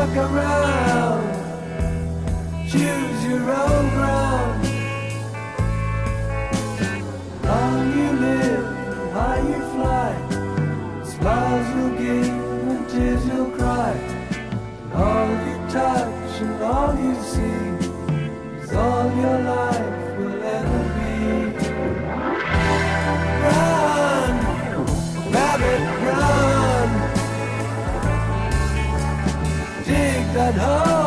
Look around, choose your own ground. Long you live and high you fly. Smiles you'll give and tears you'll cry. And all you touch and all you see is all your life will ever be. Run, rabbit, run. Dig that hole.